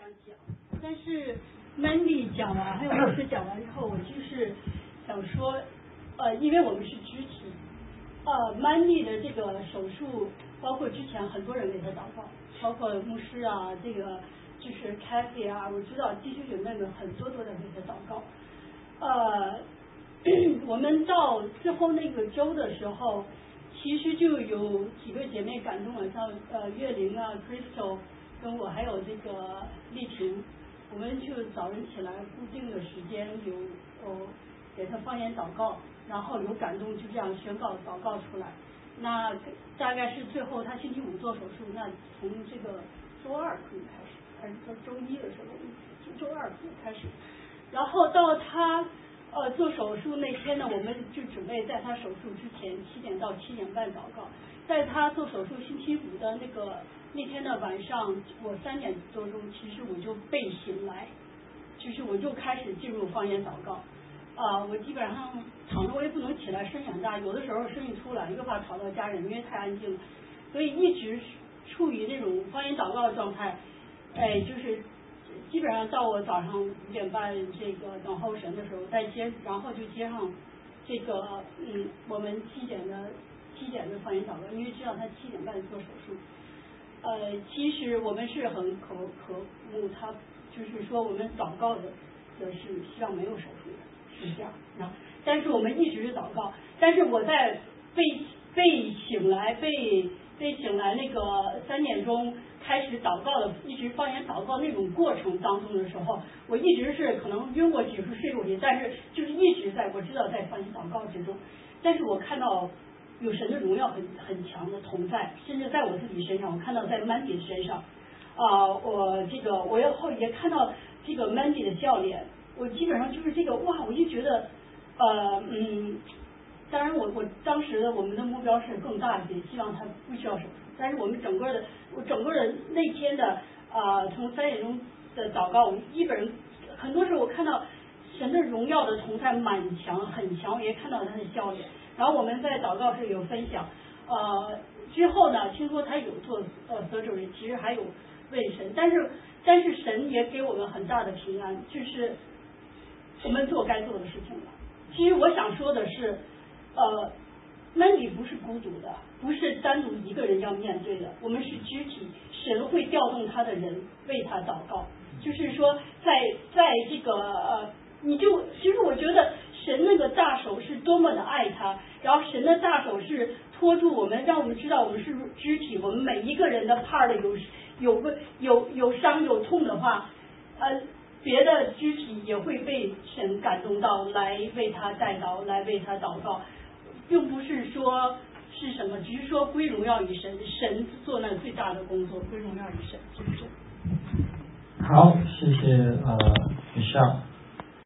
想讲，但是 Mandy 讲完，还有老师讲完之后，我就是想说，因为我们是肢体，Mandy 的这个手术，包括之前很多人给他祷告，包括牧师啊，这个就是 Kathy 啊，我知道弟兄姐妹们很多都在给他祷告。我们到最后那个周的时候，其实就有几个姐妹感动了，像月玲啊 Crystal 跟我还有这个丽萍，我们就早晨起来固定的时间有给他方言祷告，然后有感动就这样宣告祷告出来。那大概是最后他星期五做手术，那从这个周二可能开始，还是到周一的时候，周二可能开始，然后到他做手术那天呢，我们就准备在他手术之前7点到7点半祷告。在他做手术星期五的那天的晚上，我3点多钟，其实我就被醒来，就是我就开始进入方言祷告。我基本上躺着我也不能起来，声音很大，有的时候声音出来又怕吵到家人，因为太安静了，所以一直处于那种方言祷告的状态。就是基本上到我早上5点半这个等候神的时候然后就接上这个我们7点的方言祷告，因为知道他7点半做手术。其实我们是很渴慕他，就是说我们祷告的是希望没有手术的，是这样。但是我们一直是祷告，但是我在被醒来那个3点钟开始祷告的，一直方言祷告那种过程当中的时候，我一直是可能晕过去是睡过去，但是就是一直我知道在方言祷告之中，但是我看到有神的荣耀很强的同在，甚至在我自己身上，我看到在 Mandy 身上，我也看到这个 Mandy 的笑脸，我基本上就是这个哇，我就觉得当然我当时我们的目标是更大一些，希望他不需要手术，但是我整个的那天的从3点钟的祷告，我们基本上很多时候我看到神的荣耀的同在很强，我也看到他的笑脸。然后我们在祷告时有分享，之后呢，听说他有做surgery，其实还有问神，但是神也给我们很大的平安，就是我们做该做的事情了。其实我想说的是Mandy 不是孤独的，不是单独一个人要面对的，我们是肢体，神会调动他的人为他祷告，就是说在这个其实我觉得神那个大手是多么的爱他，然后神的大手是托住我们，让我们知道我们是肢体，我们每一个人的 part 有伤有痛的话，别的肢体也会被神感动到，来为他代祷，来为他祷告，并不是说是什么，只是说归荣耀于神，神做那最大的工作，归荣耀于神，是不是？ 好，谢谢Michelle。